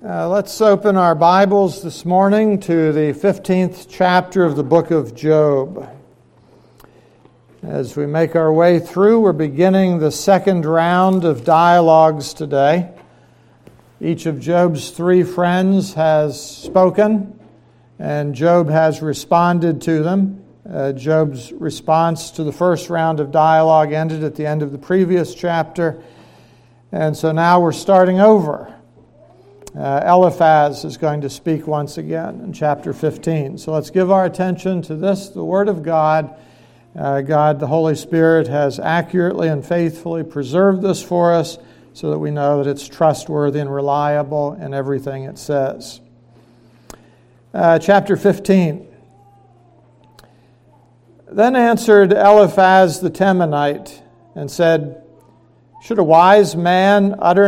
Let's open our Bibles this morning to the 15th chapter of the book of Job. As we make our way through, we're beginning the second round of dialogues today. Each of Job's three friends has spoken, and Job has responded to them. Job's response to the first round of dialogue ended at the end of the previous chapter, and so now we're starting over. Eliphaz is going to speak once again in chapter 15. So let's give our attention to this, the Word of God. God, the Holy Spirit, has accurately and faithfully preserved this for us so that we know that it's trustworthy and reliable in everything it says. Chapter 15. Then answered Eliphaz the Temanite and said, "Should a wise man utter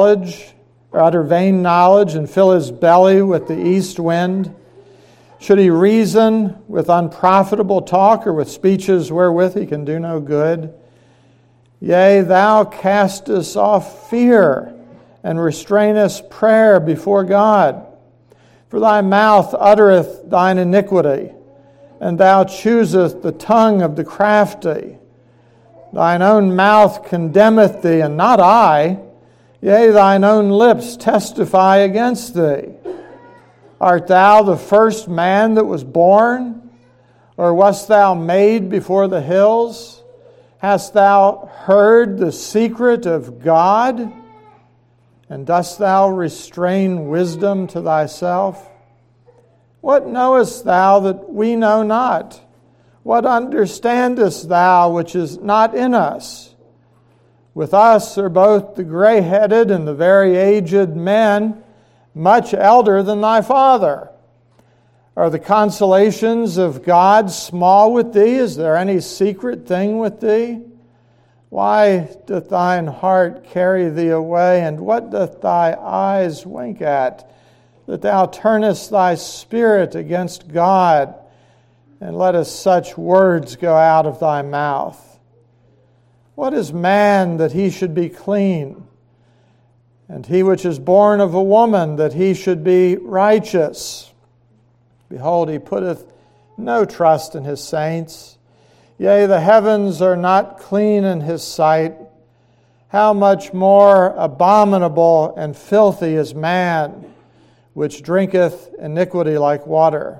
vain knowledge and fill his belly with the east wind? Should he reason with unprofitable talk or with speeches wherewith he can do no good? Yea, thou castest off fear and restrainest prayer before God. For thy mouth uttereth thine iniquity, and thou choosest the tongue of the crafty. Thine own mouth condemneth thee, and not I. Yea, thine own lips testify against thee. Art thou the first man that was born? Or wast thou made before the hills? Hast thou heard the secret of God? And dost thou restrain wisdom to thyself? What knowest thou that we know not? What understandest thou which is not in us? With us are both the gray-headed and the very aged men, much elder than thy father. Are the consolations of God small with thee? Is there any secret thing with thee? Why doth thine heart carry thee away, and what doth thy eyes wink at, that thou turnest thy spirit against God, and lettest such words go out of thy mouth? What is man that he should be clean? And he which is born of a woman that he should be righteous? Behold, he putteth no trust in his saints. Yea, the heavens are not clean in his sight. How much more abominable and filthy is man, which drinketh iniquity like water?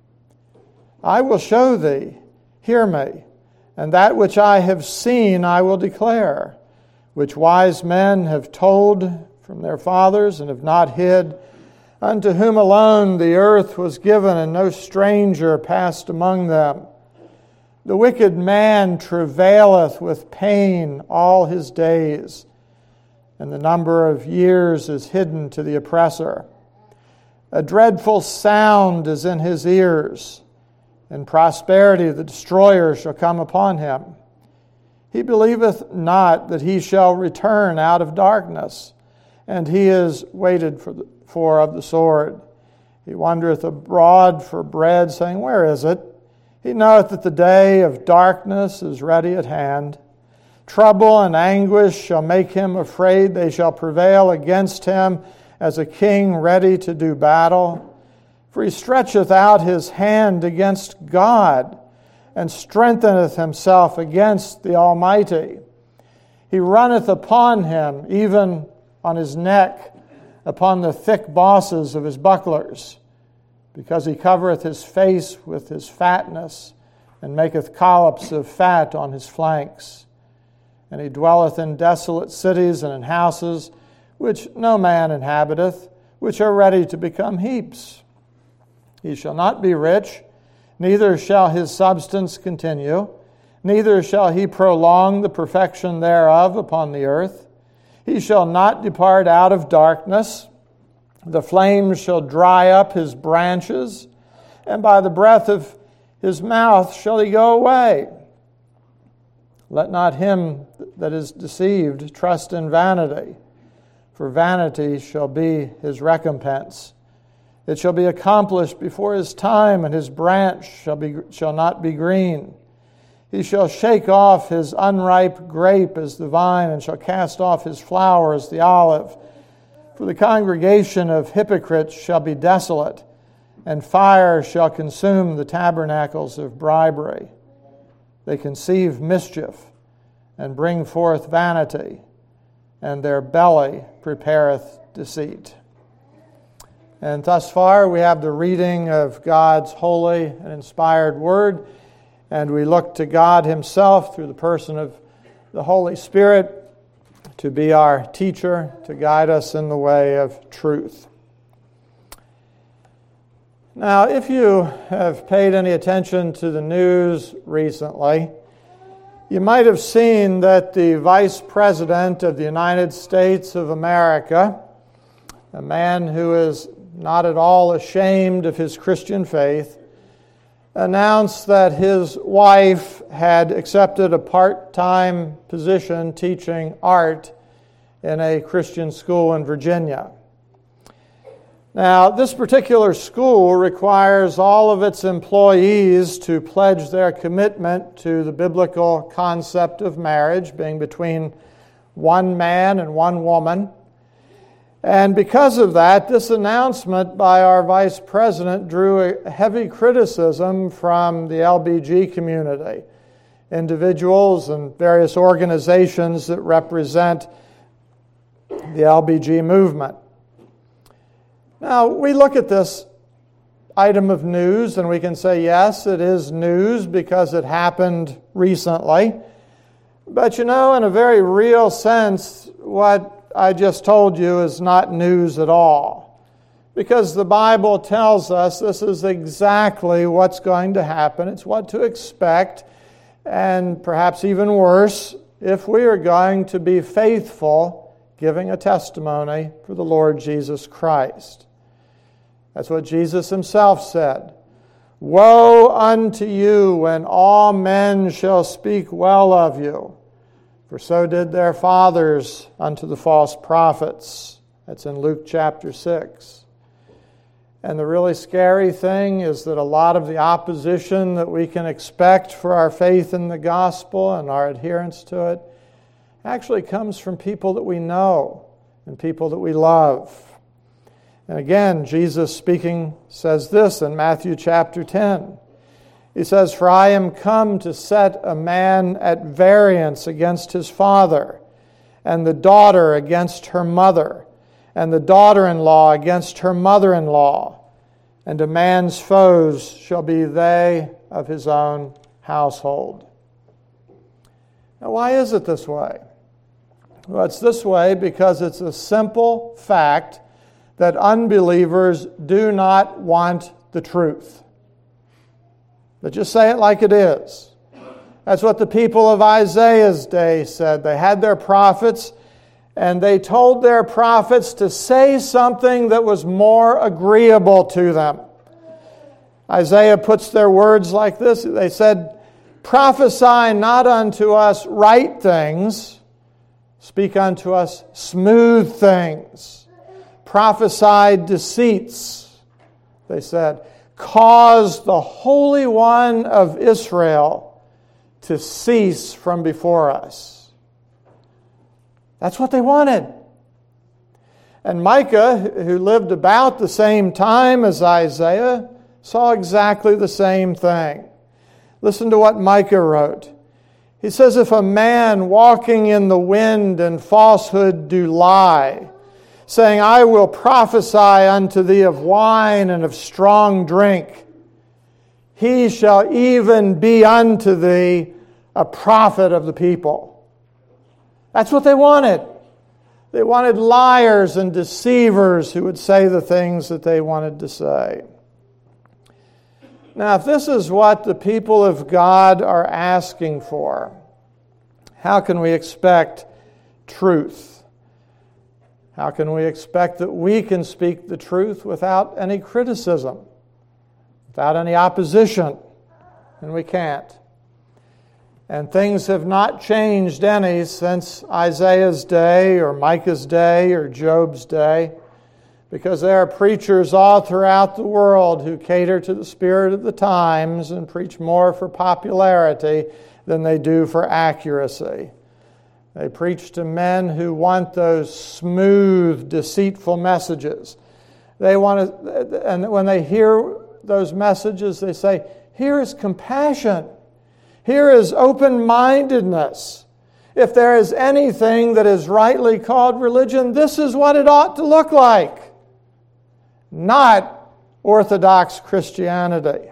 I will show thee, hear me. And that which I have seen I will declare, which wise men have told from their fathers and have not hid, unto whom alone the earth was given, and no stranger passed among them. The wicked man travaileth with pain all his days, and the number of years is hidden to the oppressor. A dreadful sound is in his ears, and prosperity of the destroyer shall come upon him. He believeth not that he shall return out of darkness, and he is waited for of the sword. He wandereth abroad for bread, saying, Where is it? He knoweth that the day of darkness is ready at hand. Trouble and anguish shall make him afraid. They shall prevail against him as a king ready to do battle. For he stretcheth out his hand against God, and strengtheneth himself against the Almighty. He runneth upon him, even on his neck, upon the thick bosses of his bucklers, because he covereth his face with his fatness, and maketh collops of fat on his flanks. And he dwelleth in desolate cities and in houses, which no man inhabiteth, which are ready to become heaps. He shall not be rich, neither shall his substance continue, neither shall he prolong the perfection thereof upon the earth. He shall not depart out of darkness. The flames shall dry up his branches, and by the breath of his mouth shall he go away. Let not him that is deceived trust in vanity, for vanity shall be his recompense. It shall be accomplished before his time, and his branch shall not be green. He shall shake off his unripe grape as the vine, and shall cast off his flower as the olive. For the congregation of hypocrites shall be desolate, and fire shall consume the tabernacles of bribery. They conceive mischief, and bring forth vanity, and their belly prepareth deceit. And thus far we have the reading of God's holy and inspired word, and we look to God himself through the person of the Holy Spirit to be our teacher, to guide us in the way of truth. Now, if you have paid any attention to the news recently, you might have seen that the Vice President of the United States of America, a man who is not at all ashamed of his Christian faith, announced that his wife had accepted a part-time position teaching art in a Christian school in Virginia. Now, this particular school requires all of its employees to pledge their commitment to the biblical concept of marriage being between one man and one woman. And because of that, this announcement by our vice president drew a heavy criticism from the LBG community, individuals and various organizations that represent the LBG movement. Now, we look at this item of news and we can say, yes, it is news because it happened recently. But in a very real sense, what I just told you is not news at all. Because the Bible tells us this is exactly what's going to happen. It's what to expect, and perhaps even worse, if we are going to be faithful, giving a testimony for the Lord Jesus Christ. That's what Jesus himself said. Woe unto you when all men shall speak well of you. For so did their fathers unto the false prophets. That's in Luke chapter 6. And the really scary thing is that a lot of the opposition that we can expect for our faith in the gospel and our adherence to it actually comes from people that we know and people that we love. And again, Jesus speaking says this in Matthew chapter 10. He says, For I am come to set a man at variance against his father, and the daughter against her mother, and the daughter-in-law against her mother-in-law. And a man's foes shall be they of his own household. Now, why is it this way? Well, it's this way because it's a simple fact that unbelievers do not want the truth. But just say it like it is. That's what the people of Isaiah's day said. They had their prophets, and they told their prophets to say something that was more agreeable to them. Isaiah puts their words like this. They said, Prophesy not unto us right things, speak unto us smooth things. Prophesy deceits, they said. Cause the Holy One of Israel to cease from before us. That's what they wanted. And Micah, who lived about the same time as Isaiah, saw exactly the same thing. Listen to what Micah wrote. He says, If a man walking in the wind and falsehood do lie, saying, I will prophesy unto thee of wine and of strong drink, he shall even be unto thee a prophet of the people. That's what they wanted. They wanted liars and deceivers who would say the things that they wanted to say. Now, if this is what the people of God are asking for, how can we expect truth? How can we expect that we can speak the truth without any criticism, without any opposition? And we can't. And things have not changed any since Isaiah's day or Micah's day or Job's day, because there are preachers all throughout the world who cater to the spirit of the times and preach more for popularity than they do for accuracy. They preach to men who want those smooth, deceitful messages. They want to, and when they hear those messages, they say, here is compassion. Here is open-mindedness. If there is anything that is rightly called religion, this is what it ought to look like. Not Orthodox Christianity.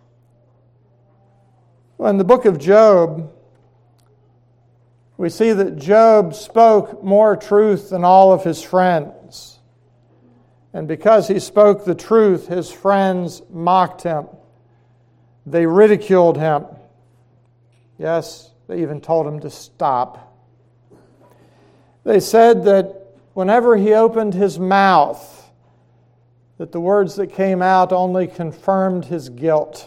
Well, in the book of Job, we see that Job spoke more truth than all of his friends. And because he spoke the truth, his friends mocked him. They ridiculed him. Yes, they even told him to stop. They said that whenever he opened his mouth, that the words that came out only confirmed his guilt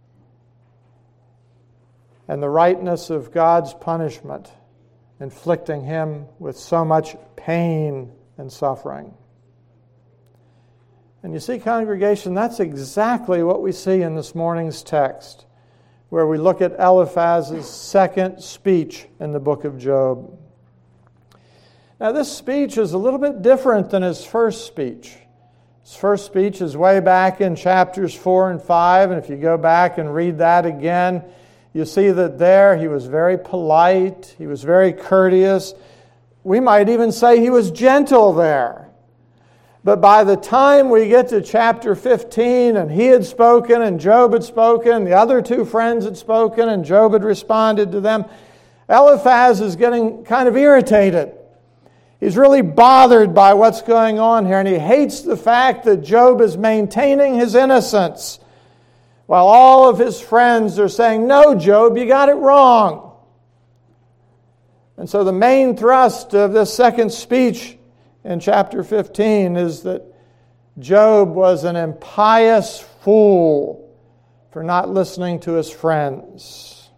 and the rightness of God's punishment, inflicting him with so much pain and suffering. And you see, congregation, that's exactly what we see in this morning's text, where we look at Eliphaz's second speech in the book of Job. Now, this speech is a little bit different than his first speech. His first speech is way back in chapters 4 and 5, and if you go back and read that again, you see that there he was very polite, he was very courteous. We might even say he was gentle there. But by the time we get to chapter 15, and he had spoken, and Job had spoken, the other two friends had spoken, and Job had responded to them, Eliphaz is getting kind of irritated. He's really bothered by what's going on here, and he hates the fact that Job is maintaining his innocence, while all of his friends are saying, no, Job, you got it wrong. And so the main thrust of this second speech in chapter 15 is that Job was an impious fool for not listening to his friends.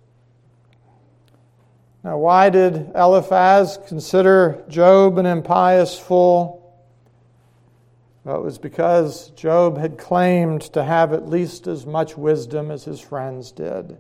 Now, why did Eliphaz consider Job an impious fool? Well, it was because Job had claimed to have at least as much wisdom as his friends did.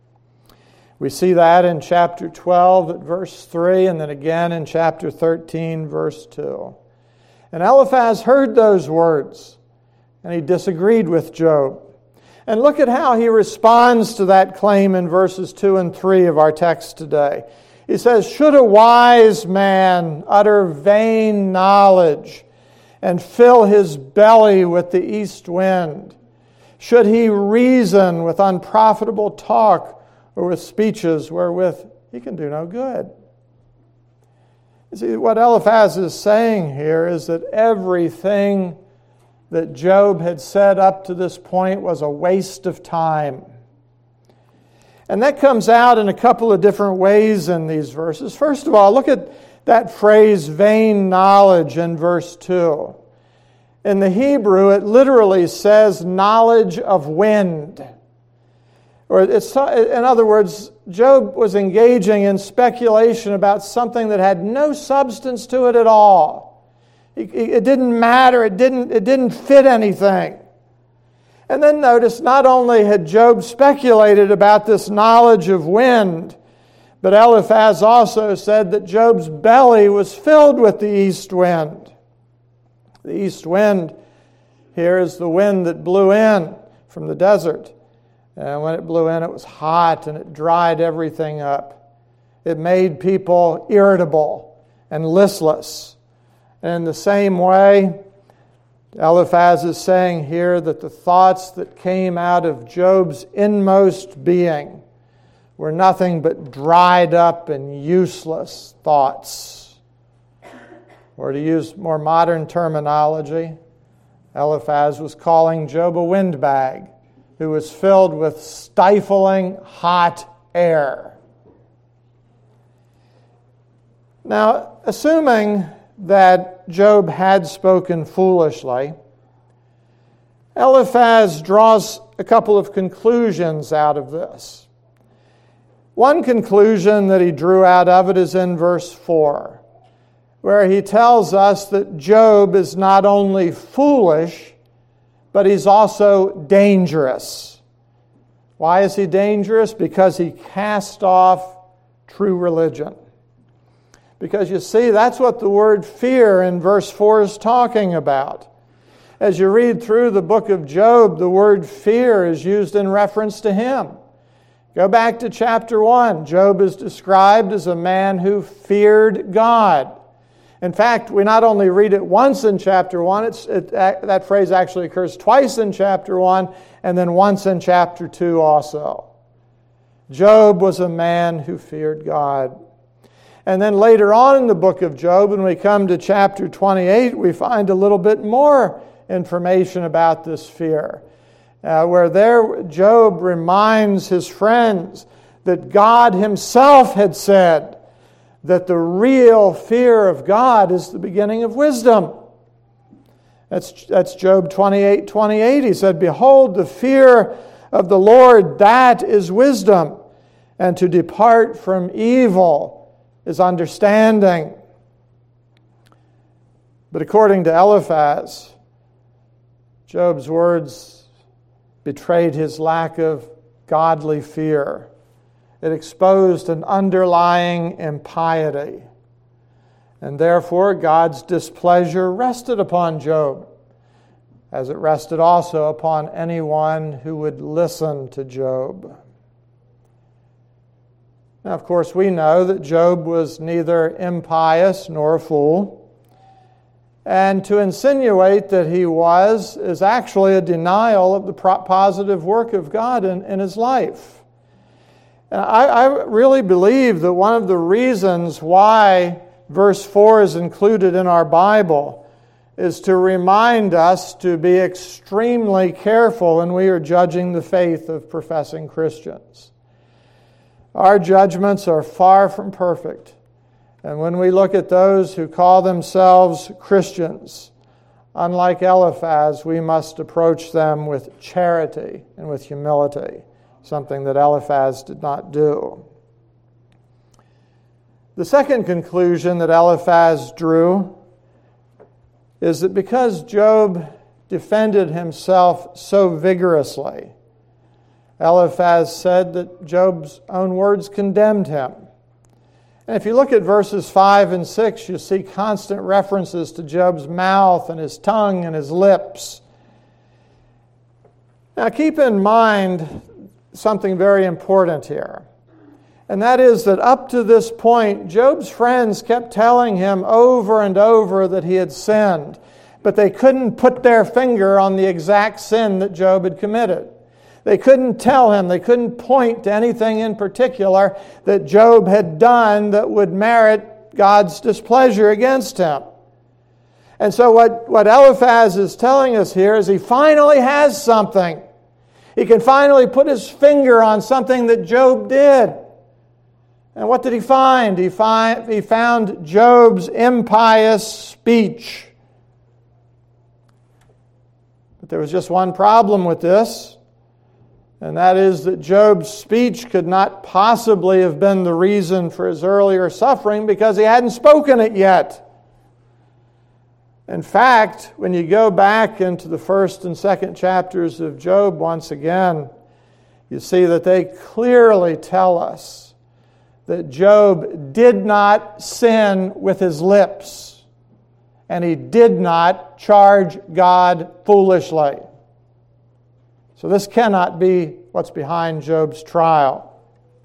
We see that in chapter 12 at verse 3, and then again in chapter 13, verse 2. And Eliphaz heard those words, and he disagreed with Job. And look at how he responds to that claim in verses 2 and 3 of our text today. He says, should a wise man utter vain knowledge and fill his belly with the east wind? Should he reason with unprofitable talk or with speeches wherewith he can do no good? You see, what Eliphaz is saying here is that everything that Job had said up to this point was a waste of time. And that comes out in a couple of different ways in these verses. First of all, look at that phrase, vain knowledge, in verse 2. In the Hebrew, it literally says knowledge of wind. Or in other words, Job was engaging in speculation about something that had no substance to it at all. It didn't matter. It didn't fit anything. And then notice, not only had Job speculated about this knowledge of wind, but Eliphaz also said that Job's belly was filled with the east wind. The east wind here is the wind that blew in from the desert. And when it blew in, it was hot and it dried everything up. It made people irritable and listless. And in the same way, Eliphaz is saying here that the thoughts that came out of Job's inmost being were nothing but dried up and useless thoughts. Or to use more modern terminology, Eliphaz was calling Job a windbag who was filled with stifling hot air. Now, assuming that Job had spoken foolishly, Eliphaz draws a couple of conclusions out of this. One conclusion that he drew out of it is in verse 4, where he tells us that Job is not only foolish, but he's also dangerous. Why is he dangerous? Because he cast off true religion. Because you see, that's what the word fear in verse 4 is talking about. As you read through the book of Job, the word fear is used in reference to him. Go back to chapter 1. Job is described as a man who feared God. In fact, we not only read it once in chapter 1, that phrase actually occurs twice in chapter 1, and then once in chapter 2 also. Job was a man who feared God. And then later on in the book of Job, when we come to chapter 28, we find a little bit more information about this fear. Where there Job reminds his friends that God himself had said that the real fear of God is the beginning of wisdom. That's Job 28:28. He said, "Behold, the fear of the Lord, that is wisdom, and to depart from evil is understanding." But according to Eliphaz, Job's words betrayed his lack of godly fear. It exposed an underlying impiety. And therefore, God's displeasure rested upon Job, as it rested also upon anyone who would listen to Job. Now, of course, we know that Job was neither impious nor a fool. And to insinuate that he was is actually a denial of the positive work of God in his life. And I really believe that one of the reasons why verse 4 is included in our Bible is to remind us to be extremely careful when we are judging the faith of professing Christians. Our judgments are far from perfect. And when we look at those who call themselves Christians, unlike Eliphaz, we must approach them with charity and with humility, something that Eliphaz did not do. The second conclusion that Eliphaz drew is that because Job defended himself so vigorously, Eliphaz said that Job's own words condemned him. And if you look at verses 5 and 6, you see constant references to Job's mouth and his tongue and his lips. Now keep in mind something very important here. And that is that up to this point, Job's friends kept telling him over and over that he had sinned. But they couldn't put their finger on the exact sin that Job had committed. They couldn't tell him, they couldn't point to anything in particular that Job had done that would merit God's displeasure against him. And so what Eliphaz is telling us here is he finally has something. He can finally put his finger on something that Job did. And what did he find? He found Job's impious speech. But there was just one problem with this. And that is that Job's speech could not possibly have been the reason for his earlier suffering because he hadn't spoken it yet. In fact, when you go back into the first and second chapters of Job once again, you see that they clearly tell us that Job did not sin with his lips, and he did not charge God foolishly. So this cannot be what's behind Job's trial.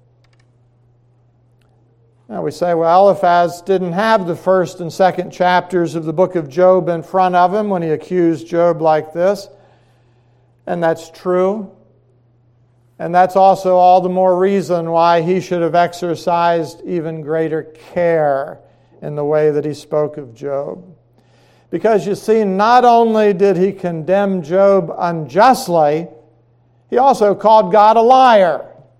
Now we say, well, Eliphaz didn't have the first and second chapters of the book of Job in front of him when he accused Job like this. And that's true. And that's also all the more reason why he should have exercised even greater care in the way that he spoke of Job. Because you see, not only did he condemn Job unjustly, he also called God a liar,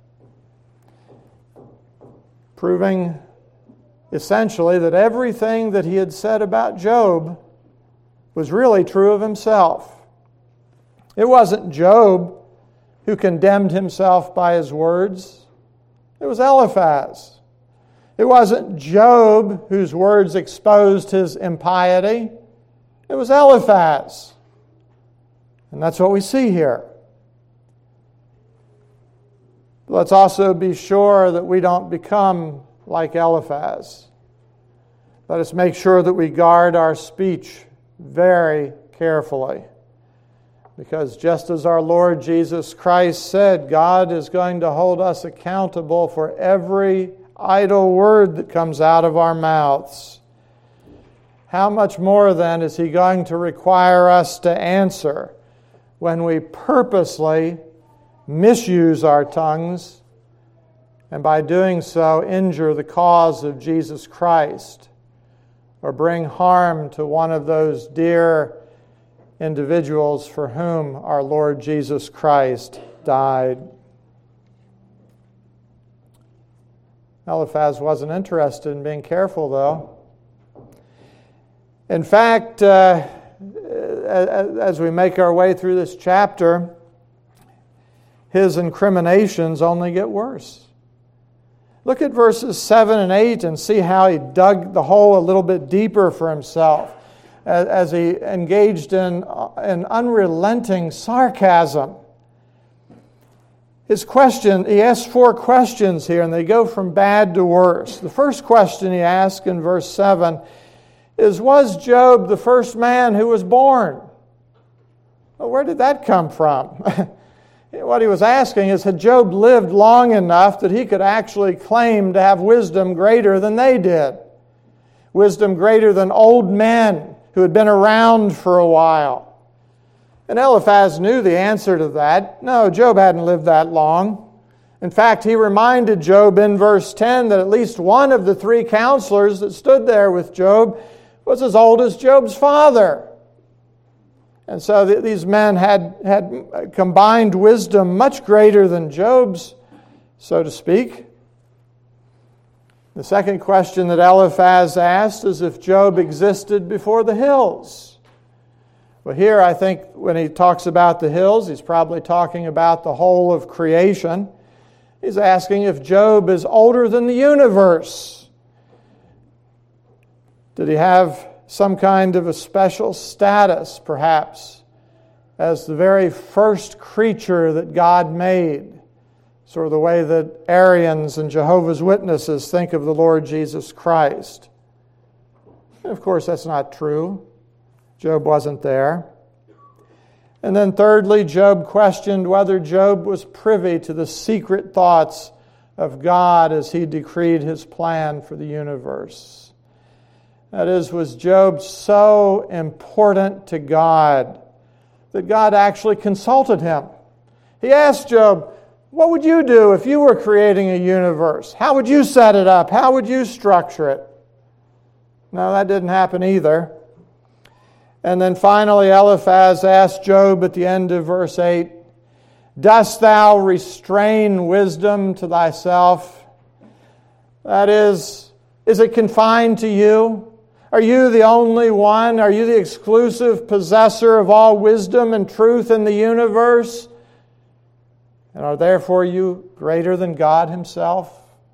proving essentially that everything that he had said about Job was really true of himself. It wasn't Job who condemned himself by his words. It was Eliphaz. It wasn't Job whose words exposed his impiety. It was Eliphaz. And that's what we see here. Let's also be sure that we don't become like Eliphaz. Let us make sure that we guard our speech very carefully. Because just as our Lord Jesus Christ said, God is going to hold us accountable for every idle word that comes out of our mouths. How much more then is He going to require us to answer when we purposely misuse our tongues and by doing so injure the cause of Jesus Christ or bring harm to one of those dear individuals for whom our Lord Jesus Christ died? Eliphaz wasn't interested in being careful, though. In fact, as we make our way through this chapter, his incriminations only get worse. Look at verses 7 and 8 and see how he dug the hole a little bit deeper for himself as he engaged in unrelenting sarcasm. His question, he asks 4 questions here, and they go from bad to worse. The first question he asks in verse 7 is, was Job the first man who was born? Well, where did that come from? What he was asking is, had Job lived long enough that he could actually claim to have wisdom greater than they did? Wisdom greater than old men who had been around for a while. And Eliphaz knew the answer to that. No, Job hadn't lived that long. In fact, he reminded Job in verse 10 that at least one of the 3 counselors that stood there with Job was as old as Job's father. And so these men had combined wisdom much greater than Job's, so to speak. The second question that Eliphaz asked is if Job existed before the hills. Well, here I think when he talks about the hills, he's probably talking about the whole of creation. He's asking if Job is older than the universe. Did he have some kind of a special status, perhaps, as the very first creature that God made? Sort of the way that Arians and Jehovah's Witnesses think of the Lord Jesus Christ. And of course, that's not true. Job wasn't there. And then thirdly, Job questioned whether Job was privy to the secret thoughts of God as He decreed His plan for the universe. That is, was Job so important to God that God actually consulted him? He asked Job, what would you do if you were creating a universe? How would you set it up? How would you structure it? No, that didn't happen either. And then finally, Eliphaz asked Job at the end of verse 8, dost thou restrain wisdom to thyself? That is it confined to you? Are you the only one? Are you the exclusive possessor of all wisdom and truth in the universe? And are therefore you greater than God Himself?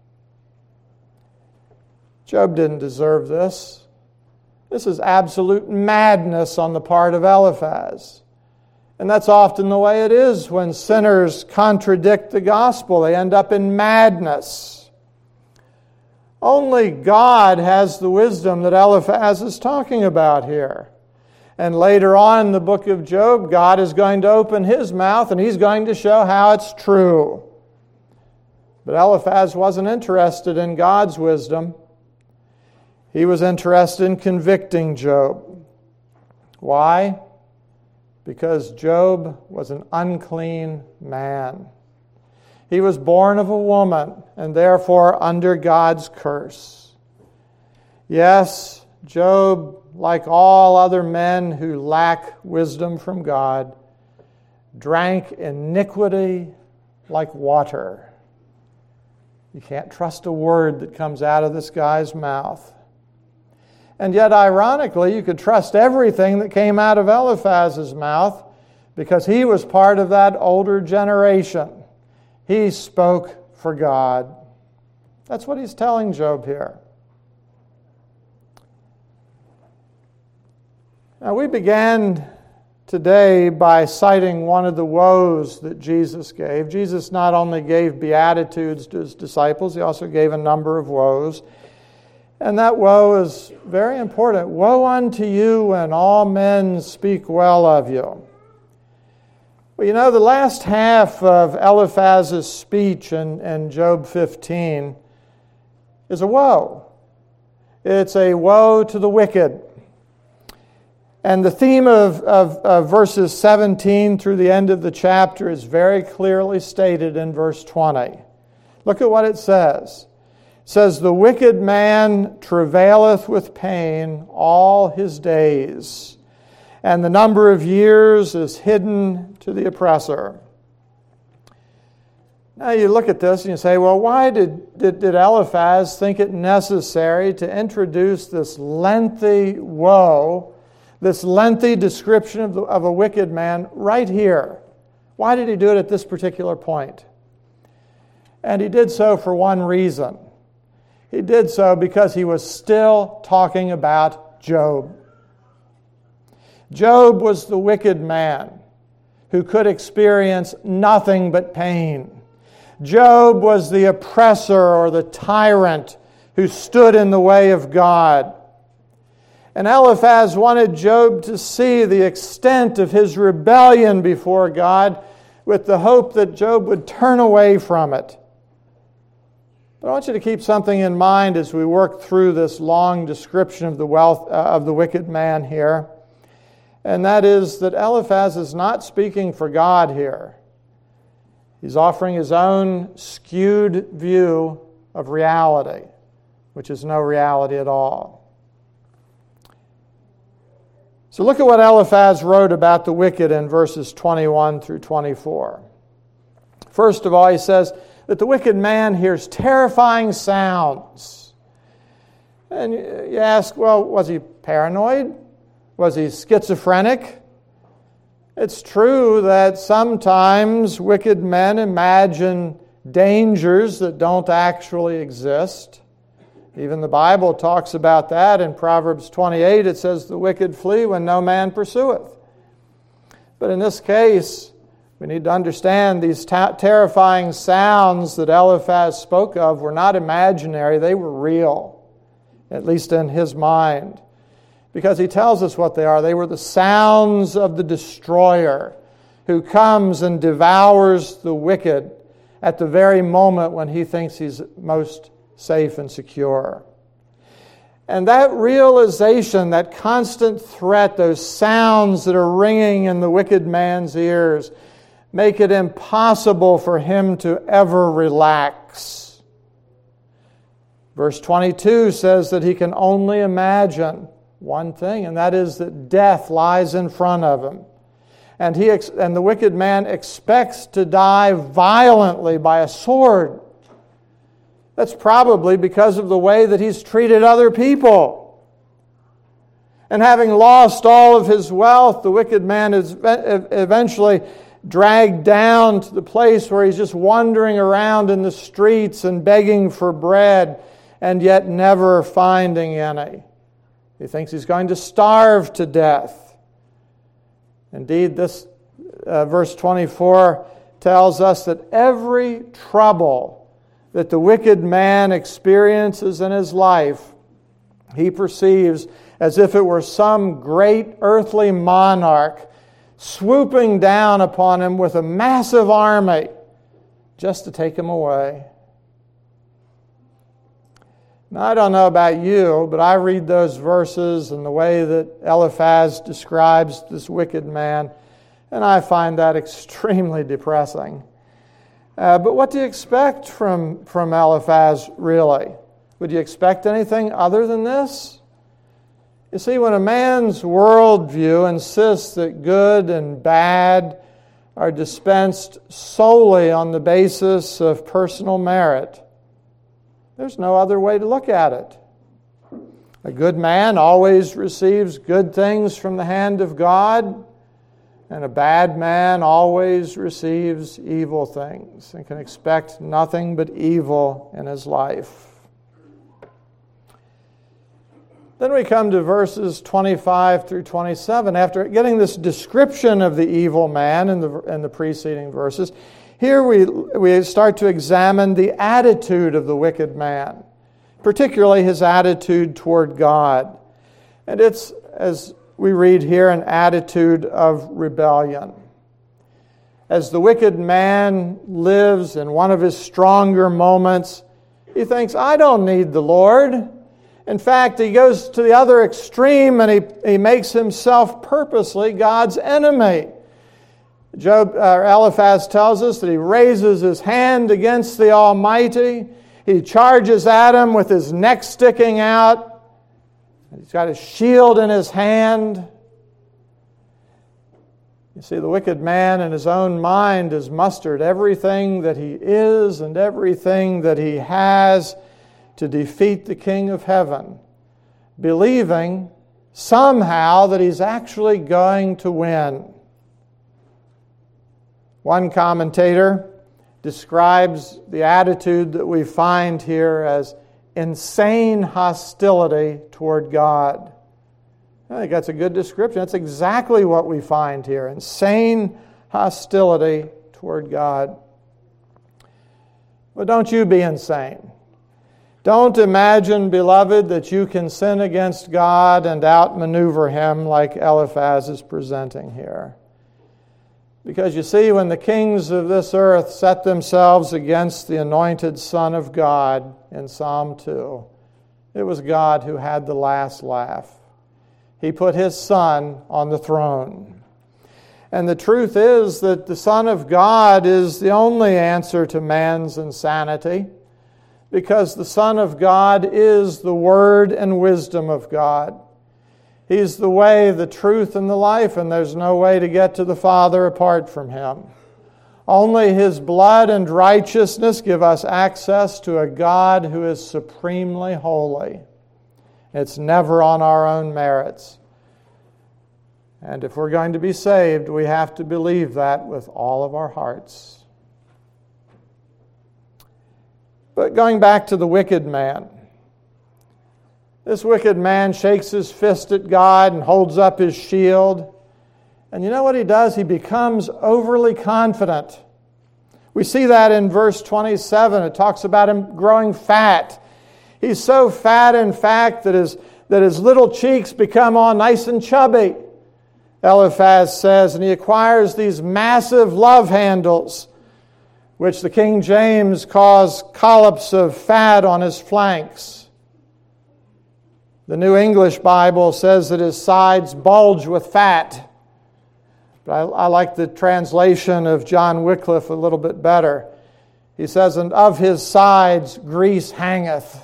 Job didn't deserve this. This is absolute madness on the part of Eliphaz. And that's often the way it is when sinners contradict the gospel. They end up in madness. Only God has the wisdom that Eliphaz is talking about here. And later on in the book of Job, God is going to open His mouth and He's going to show how it's true. But Eliphaz wasn't interested in God's wisdom. He was interested in convicting Job. Why? Because Job was an unclean man. He was born of a woman and therefore under God's curse. Yes, Job, like all other men who lack wisdom from God, drank iniquity like water. You can't trust a word that comes out of this guy's mouth. And yet, ironically, you could trust everything that came out of Eliphaz's mouth because he was part of that older generation. He spoke for God. That's what he's telling Job here. Now, we began today by citing one of the woes that Jesus gave. Jesus not only gave beatitudes to His disciples, He also gave a number of woes. And that woe is very important. Woe unto you when all men speak well of you. Well, you know, the last half of Eliphaz's speech in Job 15 is a woe. It's a woe to the wicked. And the theme of verses 17 through the end of the chapter is very clearly stated in verse 20. Look at what it says. It says, the wicked man travaileth with pain all his days, and the number of years is hidden to the oppressor. Now you look at this and you say, well, why did Eliphaz think it necessary to introduce this lengthy woe, this lengthy description of a wicked man right here? Why did he do it at this particular point? And he did so for one reason. He did so because he was still talking about Job. Job was the wicked man who could experience nothing but pain. Job was the oppressor or the tyrant who stood in the way of God. And Eliphaz wanted Job to see the extent of his rebellion before God with the hope that Job would turn away from it. But I want you to keep something in mind as we work through this long description of the wealth of the wicked man here. And that is that Eliphaz is not speaking for God here. He's offering his own skewed view of reality, which is no reality at all. So look at what Eliphaz wrote about the wicked in verses 21 through 24. First of all, he says that the wicked man hears terrifying sounds. And you ask, well, was he paranoid? Was he schizophrenic? It's true that sometimes wicked men imagine dangers that don't actually exist. Even the Bible talks about that. In Proverbs 28, it says, the wicked flee when no man pursueth. But in this case, we need to understand these terrifying sounds that Eliphaz spoke of were not imaginary, they were real, at least in his mind. Because he tells us what they are. They were the sounds of the destroyer who comes and devours the wicked at the very moment when he thinks he's most safe and secure. And that realization, that constant threat, those sounds that are ringing in the wicked man's ears, make it impossible for him to ever relax. Verse 22 says that he can only imagine one thing, and that is that death lies in front of him. And the wicked man expects to die violently by a sword. That's probably because of the way that he's treated other people. And having lost all of his wealth, the wicked man is eventually dragged down to the place where he's just wandering around in the streets and begging for bread and yet never finding any. He thinks he's going to starve to death. Indeed, this verse 24 tells us that every trouble that the wicked man experiences in his life, he perceives as if it were some great earthly monarch swooping down upon him with a massive army just to take him away. Now, I don't know about you, but I read those verses and the way that Eliphaz describes this wicked man, and I find that extremely depressing. But what do you expect from Eliphaz, really? Would you expect anything other than this? You see, when a man's worldview insists that good and bad are dispensed solely on the basis of personal merit, there's no other way to look at it. A good man always receives good things from the hand of God, and a bad man always receives evil things and can expect nothing but evil in his life. Then we come to verses 25 through 27. After getting this description of the evil man in the preceding verses, here we start to examine the attitude of the wicked man. particularly his attitude toward God. And it's, as we read here, an attitude of rebellion. As the wicked man lives in one of his stronger moments, he thinks, I don't need the Lord. In fact, he goes to the other extreme and he makes himself purposely God's enemy. Eliphaz tells us that he raises his hand against the Almighty. He charges at him with his neck sticking out. He's got his shield in his hand. You see, the wicked man in his own mind has mustered everything that he is and everything that he has to defeat the King of Heaven, believing somehow that he's actually going to win. One commentator describes the attitude that we find here as insane hostility toward God. I think that's a good description. That's exactly what we find here. Insane hostility toward God. But don't you be insane. Don't imagine, beloved, that you can sin against God and outmaneuver Him like Eliphaz is presenting here. Because you see, when the kings of this earth set themselves against the anointed Son of God in Psalm 2, it was God who had the last laugh. He put His Son on the throne. And the truth is that the Son of God is the only answer to man's insanity, because the Son of God is the Word and wisdom of God. He's the way, the truth, and the life, and there's no way to get to the Father apart from Him. Only His blood and righteousness give us access to a God who is supremely holy. It's never on our own merits. And if we're going to be saved, we have to believe that with all of our hearts. But going back to the wicked man, this wicked man shakes his fist at God and holds up his shield. And you know what he does? He becomes overly confident. We see that in verse 27. It talks about him growing fat. He's so fat, in fact, that his little cheeks become all nice and chubby, Eliphaz says, and he acquires these massive love handles, which the King James calls collops of fat on his flanks. The New English Bible says that his sides bulge with fat. But I like the translation of John Wycliffe a little bit better. He says, and of his sides grease hangeth.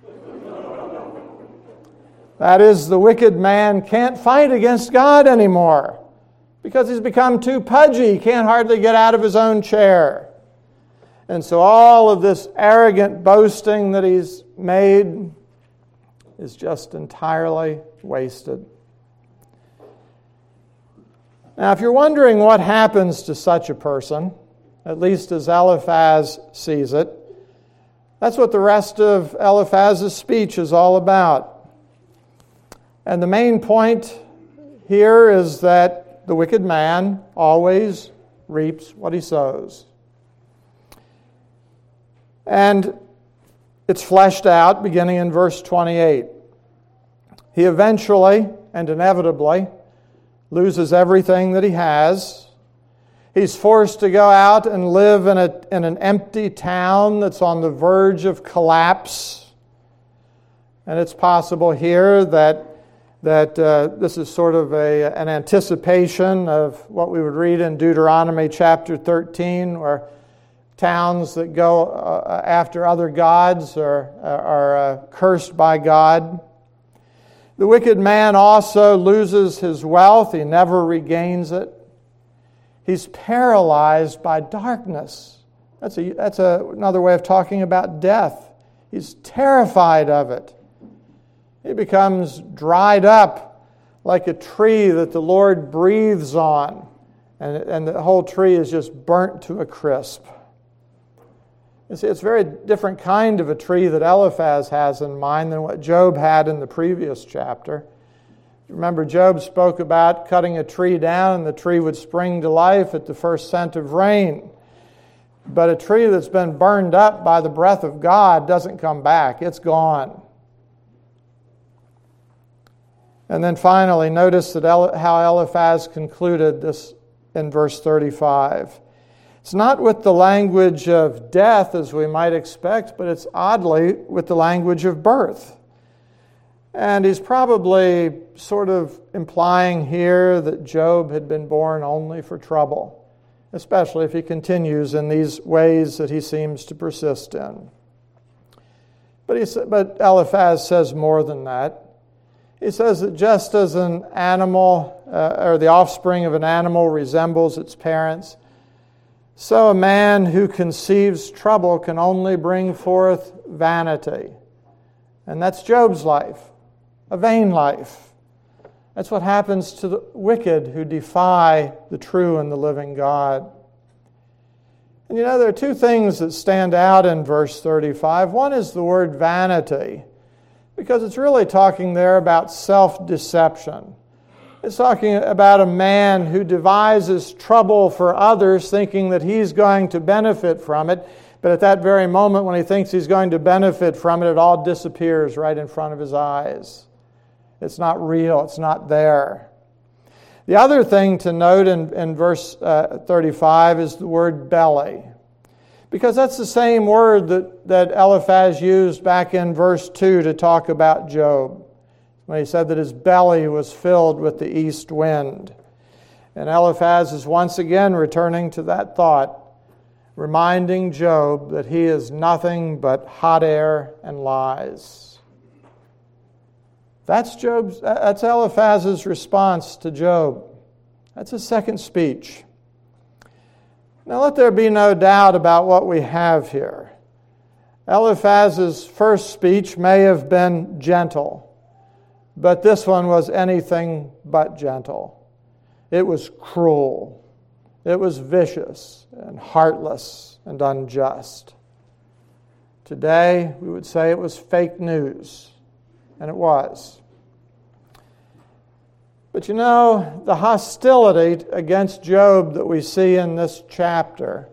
That is, the wicked man can't fight against God anymore because he's become too pudgy. He can't hardly get out of his own chair. And so all of this arrogant boasting that he's made is just entirely wasted. Now, if you're wondering what happens to such a person, at least as Eliphaz sees it, that's what the rest of Eliphaz's speech is all about. And the main point here is that the wicked man always reaps what he sows. And it's fleshed out beginning in verse 28. He eventually and inevitably loses everything that he has. He's forced to go out and live in an empty town that's on the verge of collapse. And it's possible here that this is sort of an anticipation of what we would read in Deuteronomy chapter 13, where towns that go after other gods are cursed by God. The wicked man also loses his wealth. He never regains it. He's paralyzed by darkness. That's another way of talking about death. He's terrified of it. He becomes dried up like a tree that the Lord breathes on, and the whole tree is just burnt to a crisp. You see, it's a very different kind of a tree that Eliphaz has in mind than what Job had in the previous chapter. Remember, Job spoke about cutting a tree down and the tree would spring to life at the first scent of rain. But a tree that's been burned up by the breath of God doesn't come back. It's gone. And then finally, notice that how Eliphaz concluded this in verse 35. It's not with the language of death as we might expect, but it's oddly with the language of birth. And he's probably sort of implying here that Job had been born only for trouble, especially if he continues in these ways that he seems to persist in. But Eliphaz says more than that. He says that just as an animal, or the offspring of an animal resembles its parents, so a man who conceives trouble can only bring forth vanity. And that's Job's life, a vain life. That's what happens to the wicked who defy the true and the living God. And you know, there are two things that stand out in verse 35. One is the word vanity, because it's really talking there about self-deception. It's talking about a man who devises trouble for others thinking that he's going to benefit from it, but at that very moment when he thinks he's going to benefit from it, it all disappears right in front of his eyes. It's not real. It's not there. The other thing to note in verse 35 is the word belly, because that's the same word that Eliphaz used back in verse 2 to talk about Job, when he said that his belly was filled with the east wind. And Eliphaz is once again returning to that thought, reminding Job that he is nothing but hot air and lies. That's Eliphaz's response to Job. That's his second speech. Now let there be no doubt about what we have here. Eliphaz's first speech may have been gentle, but this one was anything but gentle. It was cruel. It was vicious and heartless and unjust. Today, we would say it was fake news, and it was. But you know, the hostility against Job that we see in this chapter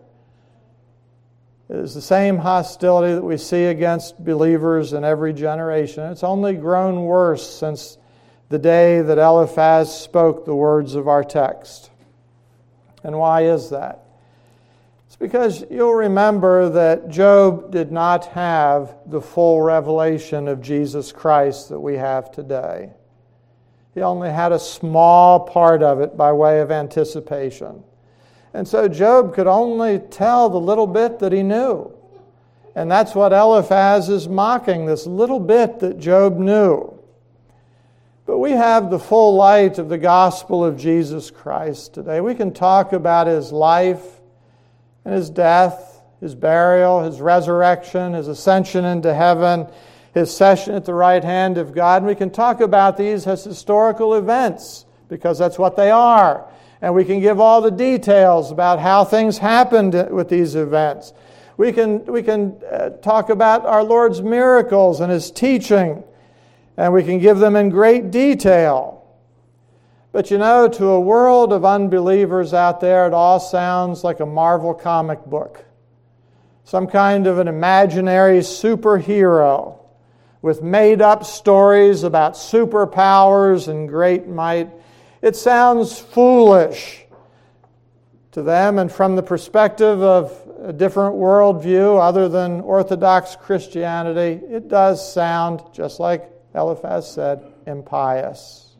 is the same hostility that we see against believers in every generation. It's only grown worse since the day that Eliphaz spoke the words of our text. And why is that? It's because you'll remember that Job did not have the full revelation of Jesus Christ that we have today. He only had a small part of it by way of anticipation. And so Job could only tell the little bit that he knew. And that's what Eliphaz is mocking, this little bit that Job knew. But we have the full light of the gospel of Jesus Christ today. We can talk about his life and his death, his burial, his resurrection, his ascension into heaven, his session at the right hand of God. And we can talk about these as historical events, because that's what they are. And we can give all the details about how things happened with these events. We can talk about our Lord's miracles and his teaching, and we can give them in great detail. But you know, to a world of unbelievers out there, it all sounds like a Marvel comic book. Some kind of an imaginary superhero with made-up stories about superpowers and great might. It sounds foolish to them, and from the perspective of a different worldview other than Orthodox Christianity, it does sound, just like Eliphaz said, impious.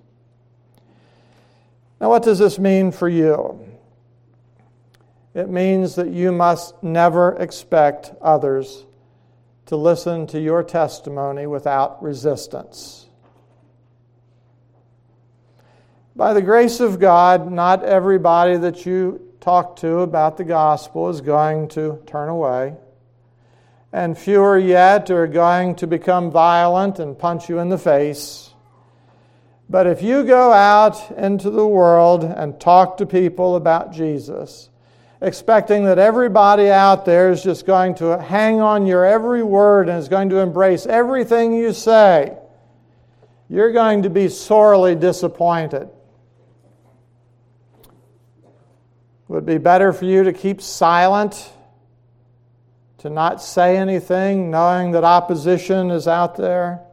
Now, what does this mean for you? It means that you must never expect others to listen to your testimony without resistance. By the grace of God, not everybody that you talk to about the gospel is going to turn away. And fewer yet are going to become violent and punch you in the face. But if you go out into the world and talk to people about Jesus, expecting that everybody out there is just going to hang on your every word and is going to embrace everything you say, you're going to be sorely disappointed. It would be better for you to keep silent To not say anything, knowing that opposition is out there?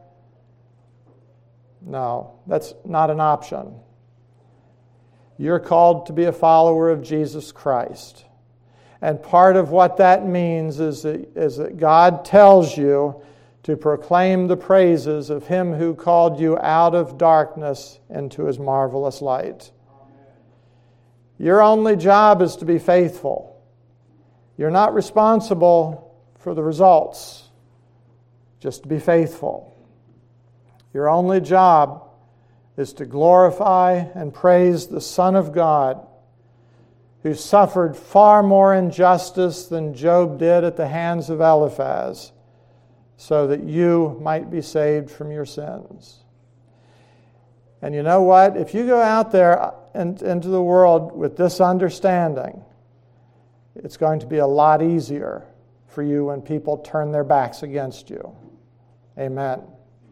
No, that's not an option. You're called to be a follower of Jesus Christ. And part of what that means is that God tells you to proclaim the praises of Him who called you out of darkness into His marvelous light. Amen. Your only job is to be faithful. You're not responsible for the results, just to be faithful. Your only job is to glorify and praise the Son of God, who suffered far more injustice than Job did at the hands of Eliphaz, so that you might be saved from your sins. And you know what? If you go out there into the world with this understanding, it's going to be a lot easier for you when people turn their backs against you. Amen.